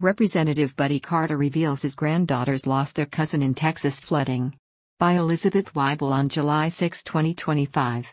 Representative Buddy Carter reveals his granddaughters lost their cousin in Texas flooding. By Elizabeth Weibel on July 6, 2025.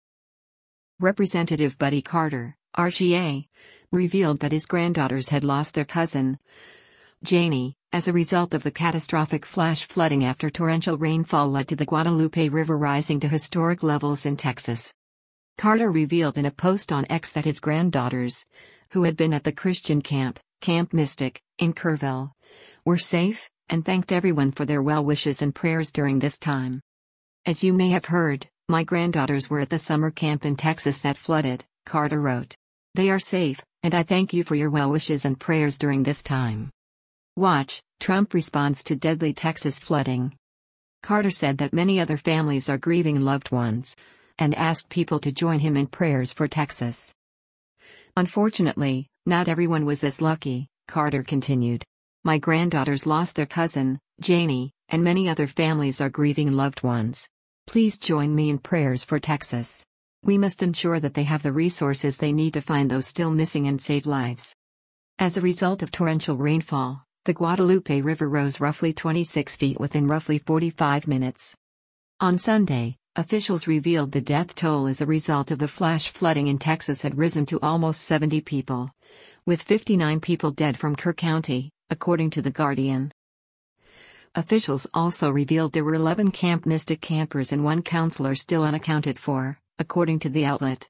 Representative Buddy Carter, RGA, revealed that his granddaughters had lost their cousin, Janie, as a result of the catastrophic flash flooding after torrential rainfall led to the Guadalupe River rising to historic levels in Texas. Carter revealed in a post on X that his granddaughters, who had been at the Christian camp, Camp Mystic, in Kerrville, were safe, and thanked everyone for their well wishes and prayers during this time. As you may have heard, my granddaughters were at the summer camp in Texas that flooded, Carter wrote. They are safe, and I thank you for your well wishes and prayers during this time. Watch, Trump responds to deadly Texas flooding. Carter said that many other families are grieving loved ones, and asked people to join him in prayers for Texas. Unfortunately, not everyone was as lucky, Carter continued. My granddaughters lost their cousin, Janie, and many other families are grieving loved ones. Please join me in prayers for Texas. We must ensure that they have the resources they need to find those still missing and save lives. As a result of torrential rainfall, the Guadalupe River rose roughly 26 feet within roughly 45 minutes. On Sunday, officials revealed the death toll as a result of the flash flooding in Texas had risen to almost 70 people, with 59 people dead from Kerr County, according to The Guardian. Officials also revealed there were 11 Camp Mystic campers and one counselor still unaccounted for, according to the outlet.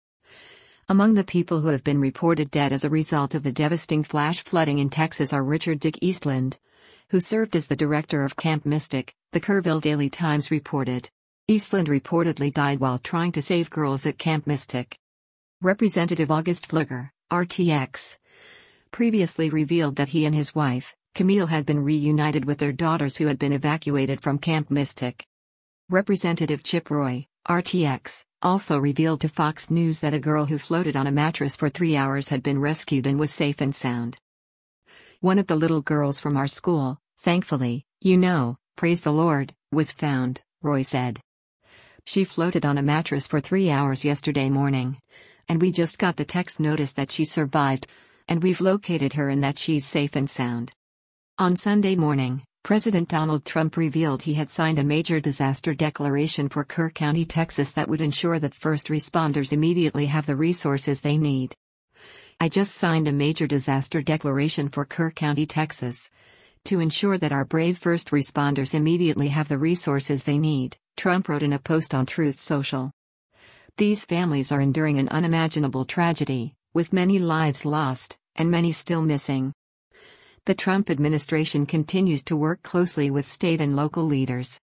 Among the people who have been reported dead as a result of the devastating flash flooding in Texas are Richard Dick Eastland, who served as the director of Camp Mystic, the Kerrville Daily Times reported. Eastland reportedly died while trying to save girls at Camp Mystic. Representative August Pfluger, RTX, previously revealed that he and his wife, Camille, had been reunited with their daughters who had been evacuated from Camp Mystic. Representative Chip Roy, RTX, also revealed to Fox News that a girl who floated on a mattress for 3 hours had been rescued and was safe and sound. One of the little girls from our school, thankfully, praise the Lord, was found, Roy said. She floated on a mattress for 3 hours yesterday morning. And we just got the text notice that she survived, and we've located her and that she's safe and sound. On Sunday morning, President Donald Trump revealed he had signed a major disaster declaration for Kerr County, Texas that would ensure that first responders immediately have the resources they need. I just signed a major disaster declaration for Kerr County, Texas, to ensure that our brave first responders immediately have the resources they need, Trump wrote in a post on Truth Social. These families are enduring an unimaginable tragedy, with many lives lost, and many still missing. The Trump administration continues to work closely with state and local leaders.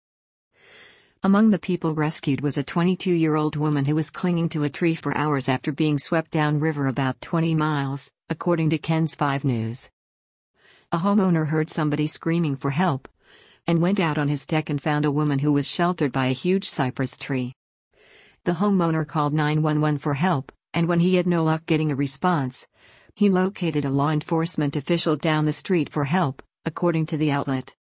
Among the people rescued was a 22-year-old woman who was clinging to a tree for hours after being swept downriver about 20 miles, according to KENS 5 News. A homeowner heard somebody screaming for help, and went out on his deck and found a woman who was sheltered by a huge cypress tree. The homeowner called 911 for help, and when he had no luck getting a response, he located a law enforcement official down the street for help, according to the outlet.